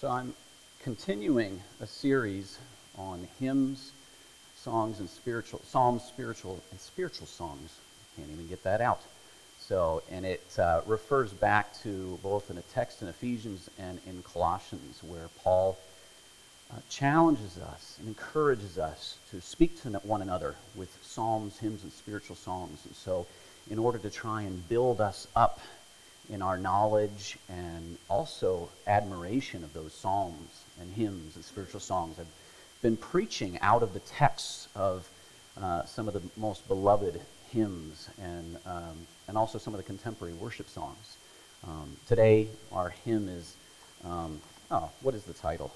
So I'm continuing a series on hymns, songs, and spiritual songs. Can't even get that out. And it refers back to both in a text in Ephesians and in Colossians, where Paul challenges us and encourages us to speak to one another with psalms, hymns, and spiritual songs. And so, in order to try and build us up in our knowledge and also admiration of those psalms and hymns and spiritual songs, I've been preaching out of the texts of some of the most beloved hymns and also some of the contemporary worship songs. Today, our hymn is, what is the title?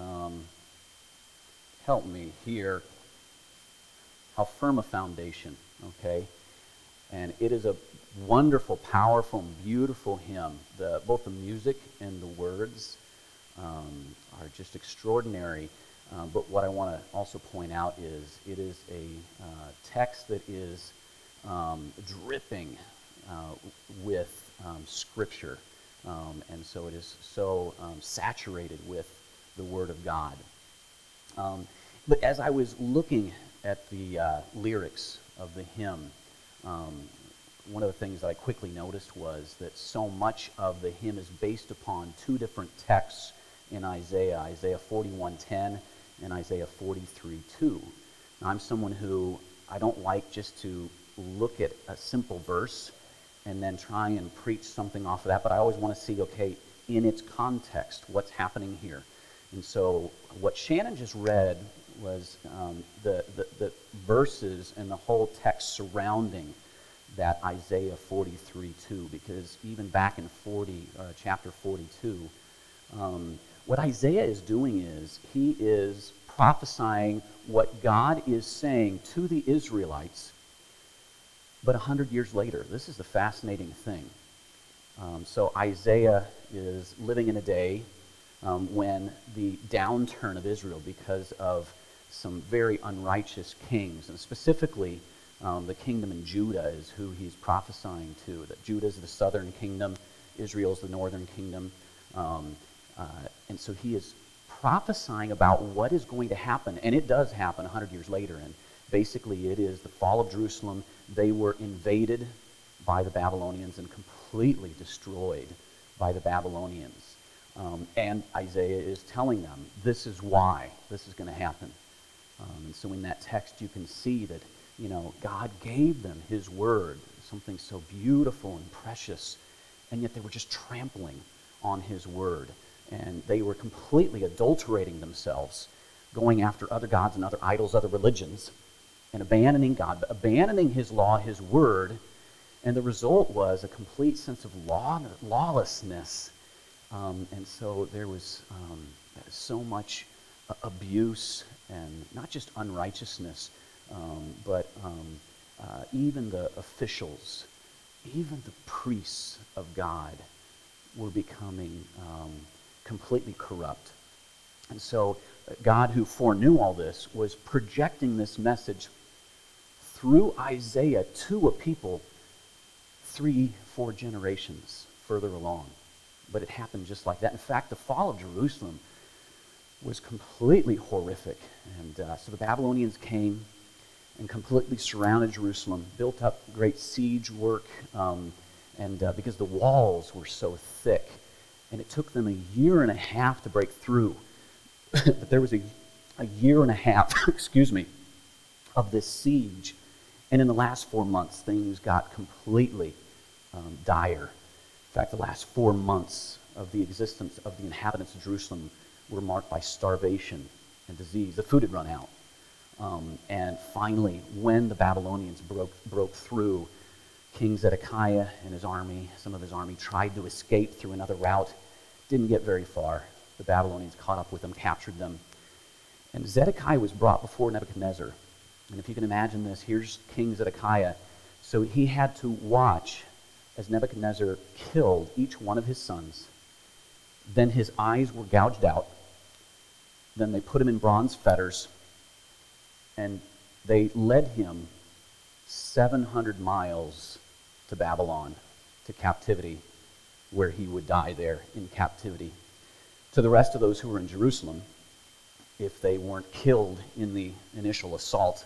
Help me here. How Firm a Foundation, okay? And it is a wonderful, powerful, and beautiful hymn. Both the music and the words are just extraordinary. But what I want to also point out is it is a text that is dripping with Scripture. And so it is so saturated with the Word of God. But as I was looking at the lyrics of the hymn, one of the things that I quickly noticed was that so much of the hymn is based upon two different texts in Isaiah 41:10 and Isaiah 43:2. Now, I'm someone who I don't like just to look at a simple verse and then try and preach something off of that, but I always want to see, okay, in its context, what's happening here. And so what Shannon just read was the verses and the whole text surrounding that Isaiah 43:2, because even back in chapter 42, what Isaiah is doing is he is prophesying what God is saying to the Israelites, but 100 years later. This is the fascinating thing. So Isaiah is living in a day when the downturn of Israel because of some very unrighteous kings, and specifically the kingdom in Judah is who he's prophesying to. That Judah is the southern kingdom, Israel is the northern kingdom. And so he is prophesying about what is going to happen, and it does happen 100 years later. And basically it is the fall of Jerusalem. They were invaded by the Babylonians and completely destroyed by the Babylonians. And Isaiah is telling them, this is why this is going to happen. And so in that text you can see that, God gave them his word, something so beautiful and precious, and yet they were just trampling on his word. And they were completely adulterating themselves, going after other gods and other idols, other religions, and abandoning God, abandoning his law, his word. And the result was a complete sense of lawlessness. And so there was so much abuse and not just unrighteousness, but even the officials, even the priests of God were becoming completely corrupt. And so God, who foreknew all this, was projecting this message through Isaiah to a people 3-4 generations further along. But it happened just like that. In fact, the fall of Jerusalem was completely horrific. And so the Babylonians came and completely surrounded Jerusalem, built up great siege work, and because the walls were so thick. And it took them a year and a half to break through. But there was a year and a half, of this siege. And in the last 4 months, things got completely dire. In fact, the last 4 months of the existence of the inhabitants of Jerusalem were marked by starvation and disease. The food had run out. And finally, when the Babylonians broke through, King Zedekiah and his army, some of his army, tried to escape through another route. Didn't get very far. The Babylonians caught up with them, captured them. And Zedekiah was brought before Nebuchadnezzar. And if you can imagine this, here's King Zedekiah. So he had to watch as Nebuchadnezzar killed each one of his sons. Then his eyes were gouged out. Then they put him in bronze fetters. And they led him 700 miles to Babylon, to captivity, where he would die there in captivity. to the rest of those who were in Jerusalem, if they weren't killed in the initial assault,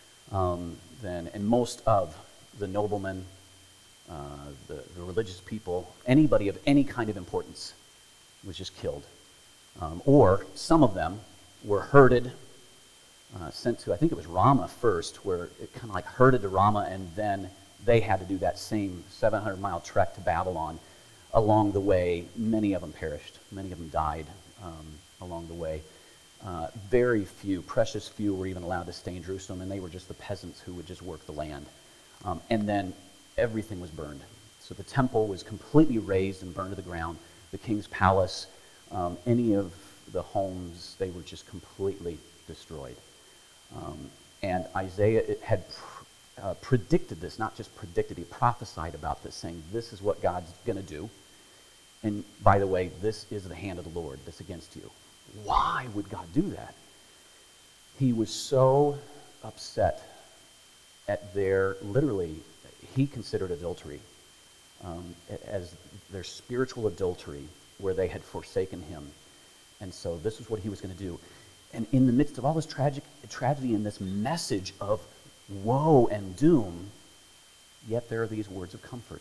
and most of the noblemen, the religious people, anybody of any kind of importance was just killed. Or some of them were herded, sent to, I think it was Ramah first, where it kind of like herded to Ramah, and then they had to do that same 700-mile trek to Babylon. Along the way, many of them perished. Many of them died along the way. Very few, precious few, were even allowed to stay in Jerusalem, and they were just the peasants who would just work the land. And then everything was burned. So the temple was completely razed and burned to the ground. The king's palace, any of the homes, they were just completely destroyed. And Isaiah had predicted this, not just predicted, he prophesied about this, saying this is what God's going to do. And by the way, this is the hand of the Lord that's against you. Why would God do that? He was so upset at their, literally, he considered adultery as their spiritual adultery, where they had forsaken him. And so this is what he was going to do. And in the midst of all this tragedy and this message of woe and doom, yet there are these words of comfort.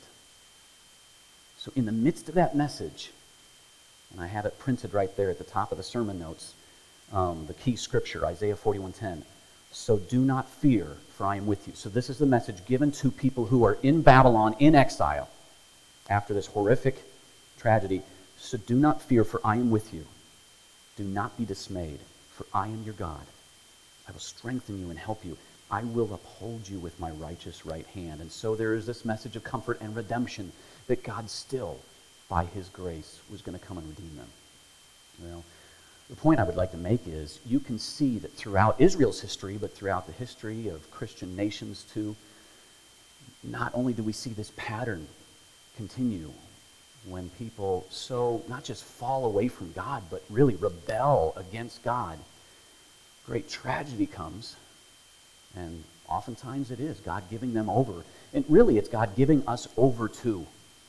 So in the midst of that message, and I have it printed right there at the top of the sermon notes, the key scripture, Isaiah 41:10. So do not fear, for I am with you. So this is the message given to people who are in Babylon in exile after this horrific tragedy. So do not fear, for I am with you. Do not be dismayed, for I am your God. I will strengthen you and help you. I will uphold you with my righteous right hand. And so there is this message of comfort and redemption that God still, by his grace, was going to come and redeem them. Well, the point I would like to make is you can see that throughout Israel's history, but throughout the history of Christian nations too, not only do we see this pattern continue when people so not just fall away from God, but really rebel against God, great tragedy comes, and oftentimes it is God giving them over. And really it's God giving us over to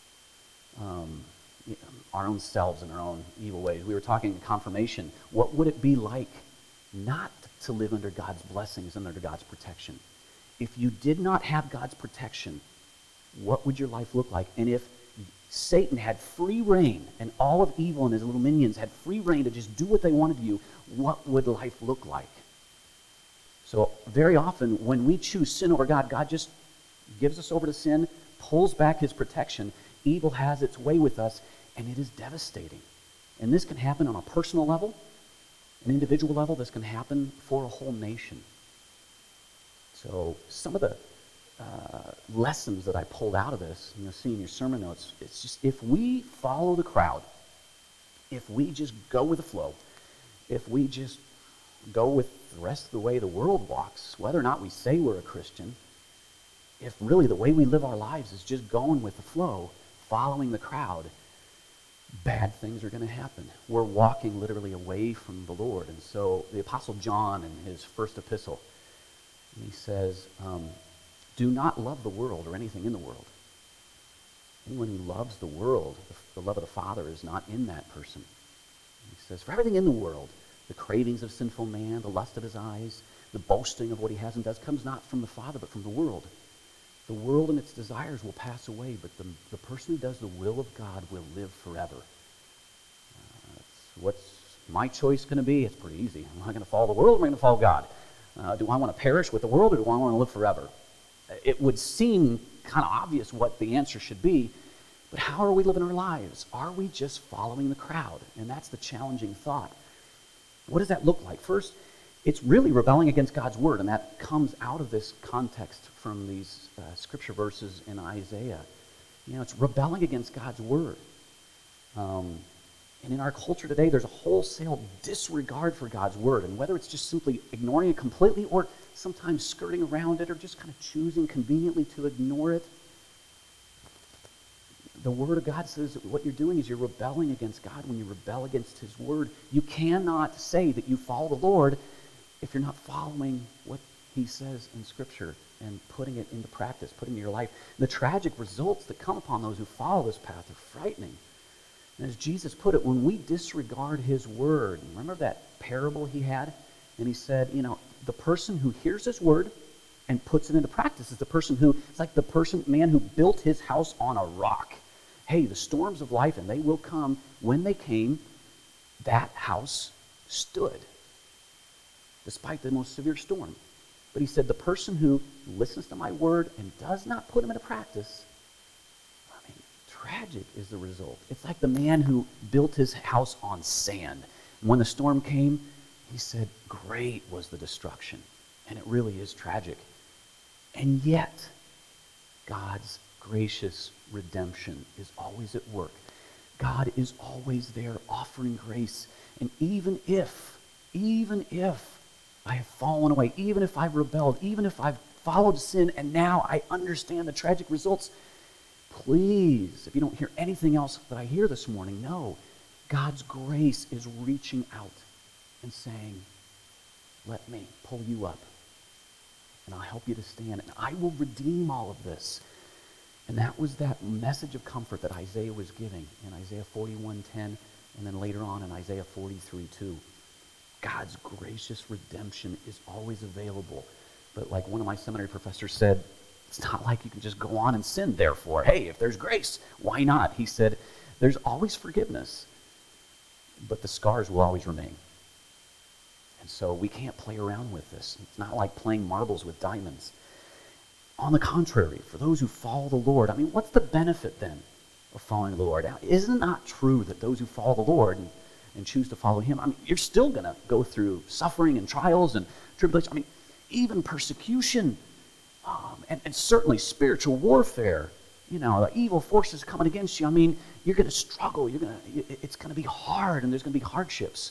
our own selves and our own evil ways. We were talking in confirmation. What would it be like not to live under God's blessings and under God's protection? If you did not have God's protection, what would your life look like? And if Satan had free reign and all of evil and his little minions had free reign to just do what they wanted to you, what would life look like? So very often when we choose sin over God, God just gives us over to sin, pulls back his protection. Evil has its way with us, and it is devastating. And this can happen on a personal level, an individual level. This can happen for a whole nation. So some of the lessons that I pulled out of this, you'll see in your sermon notes, it's just if we follow the crowd, if we just go with the flow, if we just go with the rest of the way the world walks, whether or not we say we're a Christian, if really the way we live our lives is just going with the flow, following the crowd, bad things are going to happen. We're walking literally away from the Lord. And so the Apostle John in his first epistle, he says, do not love the world or anything in the world. Anyone who loves the world, the love of the Father is not in that person. He says, for everything in the world, the cravings of sinful man, the lust of his eyes, the boasting of what he has and does, comes not from the Father, but from the world. The world and its desires will pass away, but the person who does the will of God will live forever. What's my choice going to be? It's pretty easy. Am I going to follow the world or am I going to follow God? Do I want to perish with the world or do I want to live forever? It would seem kind of obvious what the answer should be, but how are we living our lives? Are we just following the crowd? And that's the challenging thought. What does that look like? First, it's really rebelling against God's word, and that comes out of this context from these scripture verses in Isaiah. You know, it's rebelling against God's word. And in our culture today, there's a wholesale disregard for God's word, and whether it's just simply ignoring it completely or sometimes skirting around it or just kind of choosing conveniently to ignore it, the Word of God says that what you're doing is you're rebelling against God. When you rebel against His Word, you cannot say that you follow the Lord if you're not following what He says in Scripture and putting it into practice, putting it in your life. The tragic results that come upon those who follow this path are frightening. And as Jesus put it, when we disregard his word, remember that parable he had? And he said, the person who hears his word and puts it into practice is the person who, it's like the man who built his house on a rock. Hey, the storms of life, and they will come. When they came, that house stood, despite the most severe storm. But he said, the person who listens to my word and does not put them into practice, tragic is the result. It's like the man who built his house on sand. When the storm came, he said, great was the destruction. And it really is tragic. And yet, God's gracious redemption is always at work. God is always there offering grace. And even if I have fallen away, even if I've rebelled, even if I've followed sin and now I understand the tragic results, please, if you don't hear anything else that I hear this morning, know God's grace is reaching out and saying, let me pull you up and I'll help you to stand and I will redeem all of this. And that was that message of comfort that Isaiah was giving in Isaiah 41:10 and then later on in Isaiah 43:2. God's gracious redemption is always available. But like one of my seminary professors said, it's not like you can just go on and sin, therefore. Hey, if there's grace, why not? He said, there's always forgiveness, but the scars will always remain. And so we can't play around with this. It's not like playing marbles with diamonds. On the contrary, for those who follow the Lord, what's the benefit then of following the Lord? Now, isn't it not true that those who follow the Lord and choose to follow him, you're still going to go through suffering and trials and tribulation, even persecution, and certainly spiritual warfare. The evil forces coming against you. You're going to struggle. It's going to be hard, and there's going to be hardships.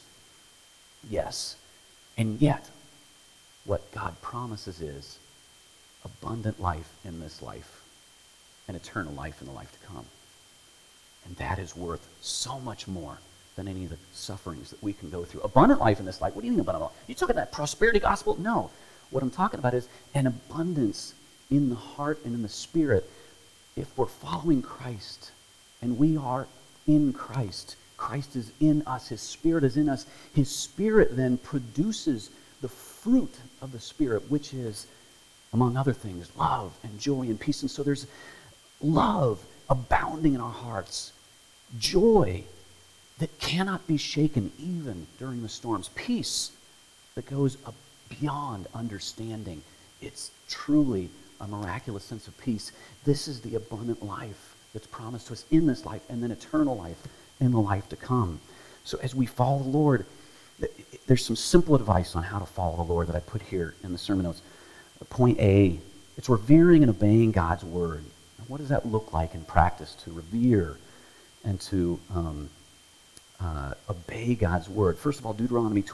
Yes, and yet, what God promises is abundant life in this life and eternal life in the life to come. And that is worth so much more than any of the sufferings that we can go through. Abundant life in this life. What do you mean abundant life? You talking that prosperity gospel? No. What I'm talking about is an abundance in the heart and in the spirit. If we're following Christ and we are in Christ, Christ is in us, his Spirit is in us. His Spirit then produces the fruit of the Spirit, which is, among other things, love and joy and peace. And so there's love abounding in our hearts, joy that cannot be shaken even during the storms, peace that goes beyond understanding. It's truly a miraculous sense of peace. This is the abundant life that's promised to us in this life and then eternal life in the life to come. So as we follow the Lord, there's some simple advice on how to follow the Lord that I put here in the sermon notes. Point A, it's revering and obeying God's word. And what does that look like in practice, to revere and to obey God's word? First of all, Deuteronomy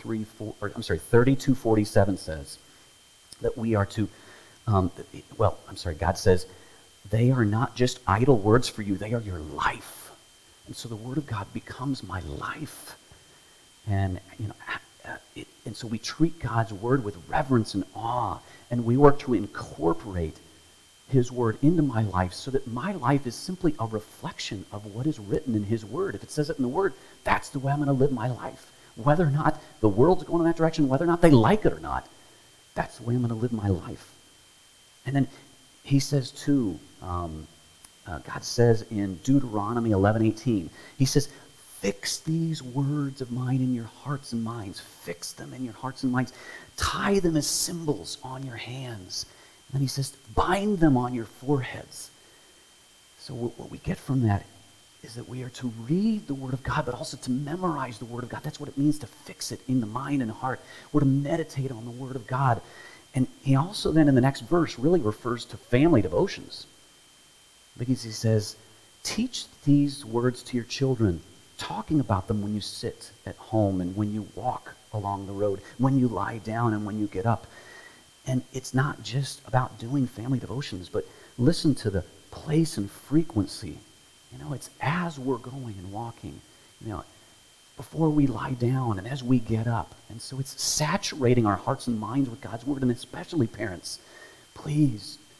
32:47 says that we are to, God says, they are not just idle words for you, they are your life. And so the word of God becomes my life. And, and so we treat God's word with reverence and awe, and we work to incorporate his word into my life so that my life is simply a reflection of what is written in his word. If it says it in the word, that's the way I'm going to live my life. Whether or not the world's going in that direction, whether or not they like it or not, that's the way I'm going to live my life. And then he says too, God says in Deuteronomy 11:18, he says, fix these words of mine in your hearts and minds. Fix them in your hearts and minds. Tie them as symbols on your hands. And then he says, bind them on your foreheads. So what we get from that is that we are to read the Word of God, but also to memorize the Word of God. That's what it means to fix it in the mind and heart. We're to meditate on the Word of God. And he also then in the next verse really refers to family devotions. Because he says, teach these words to your children, talking about them when you sit at home and when you walk along the road, when you lie down and when you get up. And it's not just about doing family devotions, but listen to the place and frequency. It's as we're going and walking, before we lie down and as we get up. And so it's saturating our hearts and minds with God's word, and especially parents, please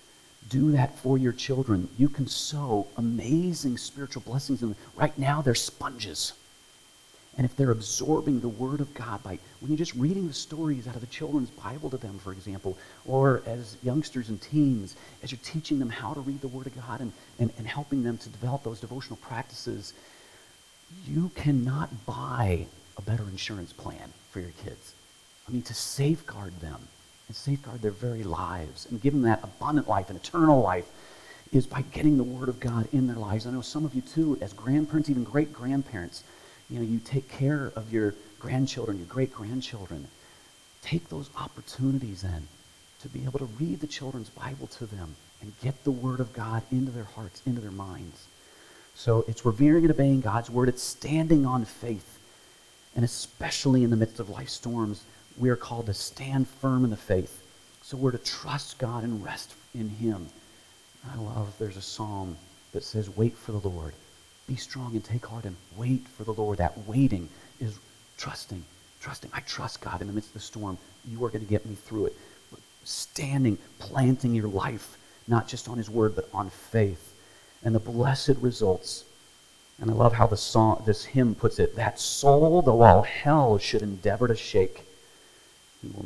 Do that for your children. You can sow amazing spiritual blessings in them. Right now, they're sponges. And if they're absorbing the Word of God by, when you're just reading the stories out of the children's Bible to them, for example, or as youngsters and teens, as you're teaching them how to read the Word of God and helping them to develop those devotional practices, you cannot buy a better insurance plan for your kids. I mean, to safeguard them and safeguard their very lives and give them that abundant life and eternal life is by getting the Word of God in their lives. I know some of you too, as grandparents, even great-grandparents, you take care of your grandchildren, your great-grandchildren. Take those opportunities then to be able to read the children's Bible to them and get the Word of God into their hearts, into their minds. So it's revering and obeying God's Word. It's standing on faith. And especially in the midst of life storms, we are called to stand firm in the faith. So we're to trust God and rest in Him. I love, there's a psalm that says, wait for the Lord. Be strong and take heart and wait for the Lord. That waiting is trusting. I trust God in the midst of the storm. You are going to get me through it. Standing, planting your life, not just on His Word, but on faith. And the blessed results. And I love how this hymn puts it, that soul, though all hell should endeavor to shake, He will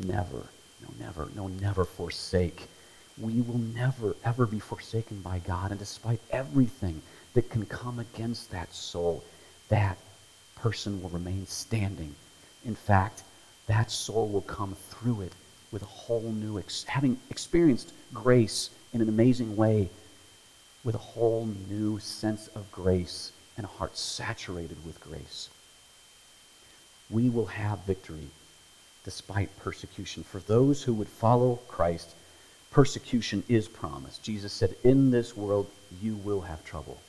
never forsake. We will never, ever be forsaken by God. And despite everything that can come against that soul, that person will remain standing. In fact, that soul will come through it with a whole new, having experienced grace in an amazing way, with a whole new sense of grace and a heart saturated with grace. We will have victory despite persecution. For those who would follow Christ, persecution is promised. Jesus said, in this world you will have trouble.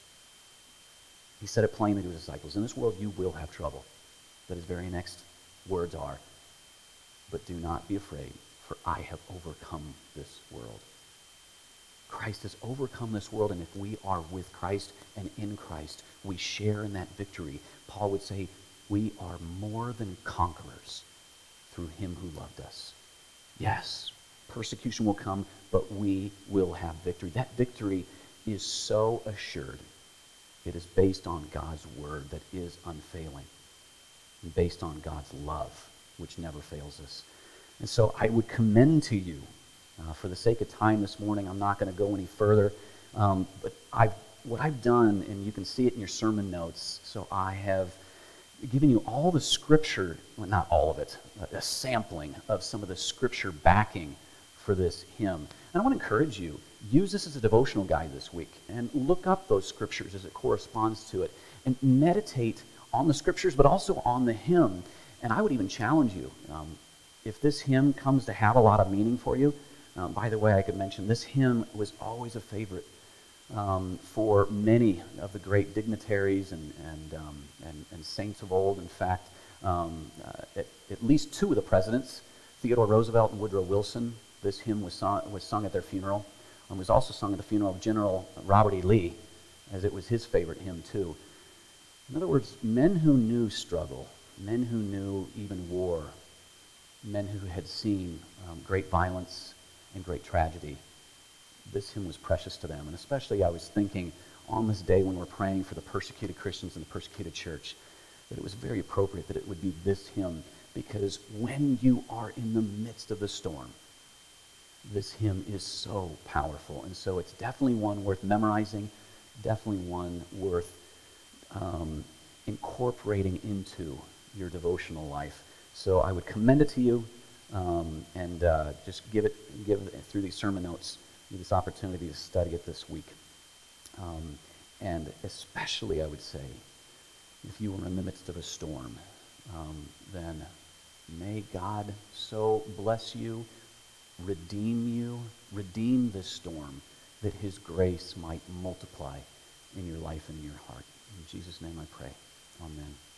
He said it plainly to His disciples. In this world you will have trouble. But His very next words are, but do not be afraid, for I have overcome this world. Christ has overcome this world, and if we are with Christ and in Christ, we share in that victory. Paul would say, we are more than conquerors through Him who loved us. Yes, persecution will come, but we will have victory. That victory is so assured. It is based on God's Word that is unfailing, and based on God's love, which never fails us. And so I would commend to you, for the sake of time this morning, I'm not going to go any further, but what I've done, and you can see it in your sermon notes, so I have given you all the Scripture, well, not all of it, a sampling of some of the Scripture backing for this hymn. And I want to encourage you, use this as a devotional guide this week and look up those Scriptures as it corresponds to it and meditate on the Scriptures, but also on the hymn. And I would even challenge you, if this hymn comes to have a lot of meaning for you, by the way, I could mention this hymn was always a favorite for many of the great dignitaries and saints of old. In fact, at least two of the presidents, Theodore Roosevelt and Woodrow Wilson, this hymn was sung at their funeral, and was also sung at the funeral of General Robert E. Lee, as it was his favorite hymn too. In other words, men who knew struggle, men who knew even war, men who had seen great violence and great tragedy, this hymn was precious to them. And especially I was thinking on this day when we're praying for the persecuted Christians in the persecuted church, that it was very appropriate that it would be this hymn, because when you are in the midst of the storm, this hymn is so powerful. And so it's definitely one worth memorizing, definitely one worth incorporating into your devotional life. So I would commend it to you, and just give through these sermon notes this opportunity to study it this week. And especially, I would say, if you are in the midst of a storm, then may God so bless you, redeem this storm, that His grace might multiply in your life and in your heart. In Jesus' name I pray. Amen.